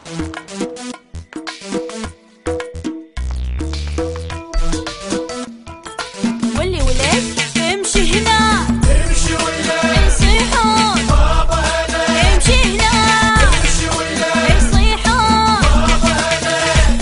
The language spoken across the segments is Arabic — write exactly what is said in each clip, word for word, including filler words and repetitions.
واللي ولك امشي هنا امشي ولا يصيحون بابا هلا امشي هنا امشي ولا يصيحون بابا هلا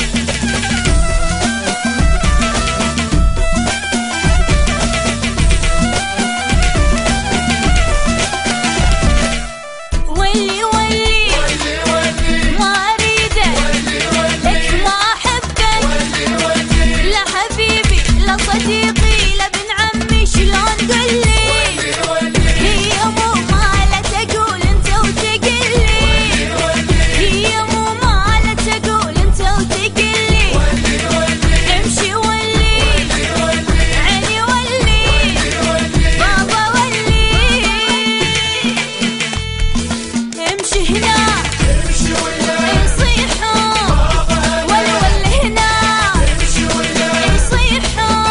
واللي واللي ولي ولي ما اريده ولي ولي لك ما احبه ولي ولي لا حبيبي لا صديقي لا ابن عمي شلون قولي ولي ولي هي مو مالة تقول انت وتقلي هي مو مالة تقول انت وتقلي ولي ولي امشي ولي عيني ولي بابا ولي امشي هنا امشي ولا يصيحون ولا ولا هنا امشي ولا يصيحون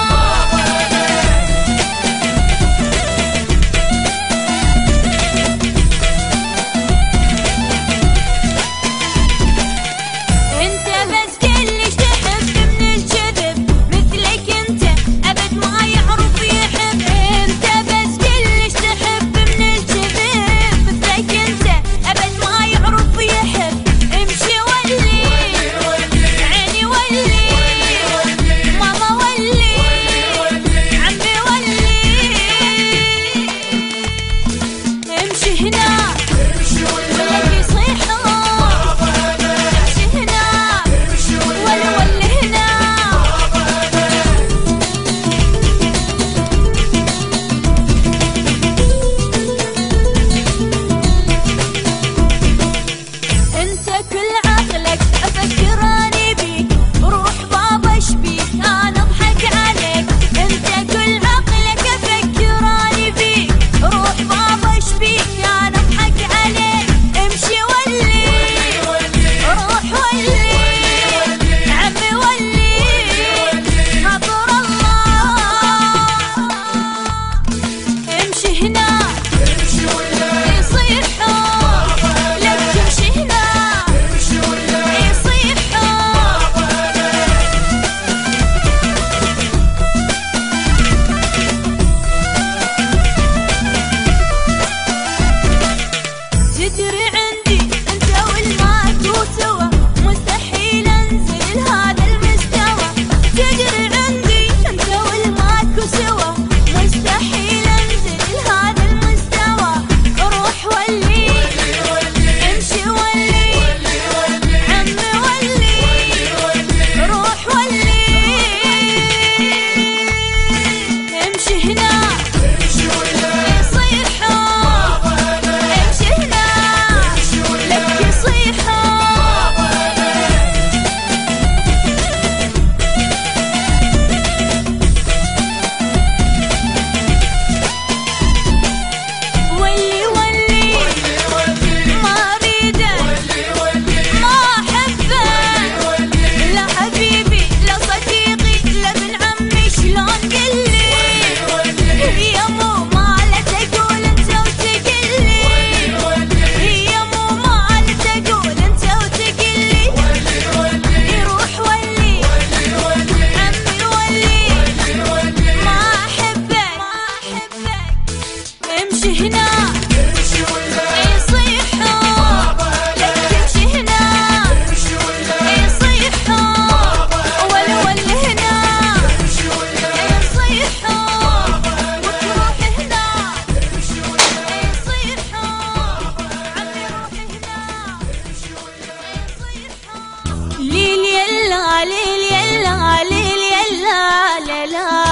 انت بس كلش تحب من الكذب مثلك انت ابد ما يعرف يحب انت بس كلش تحب من الكذب مثلك انت ابد ما يعرف يحب امشي ولي عيني ولي ماما ولي عمي ولي امشي هنا امشي ولا ولك يصيحون امشي هنا امشي ولا ولا ولا هنا انت كل عقلك افكر اني بيك روح بابا اشبيك انا اضحك عليك انت كل عقلك افكر اني بيك روح بابا اشبيك انا اضحك عليك امشي ولي روح ولي عمي ولي ناطر الله امشي هنا امشي ولا يصيحون لك تمشي هنا امشي ولا يصيحون تدري عندي انت والماكو سوا مستحيل انزل لهذا المستوى تدري عندي انت والماكو سوا مستحيل انزل لهذا المستوى روح ولي امشي ولي عمي ولي روح ولي امشي هنا امشي ولا يصيحون امشي هنا لك يصيحون ولي ولي ما اريده ما احبه لا حبيبي لا صديقي لا ابن عمي شلون قلي هي مو مالة تقول انت وتقلي هي مو مالة تقول انت وتقلي يروح ولي عمي ولي ما احبك امشي هنا امشي ولا يصيحون لك تمشي هنا امشي ولا يصيحون ولا ولا هنا امشي ولا يصيحون وتروح هنا يصيحون عمي روح هنا يصيحون ليل يلا ليل يلا ليل يلا لا لا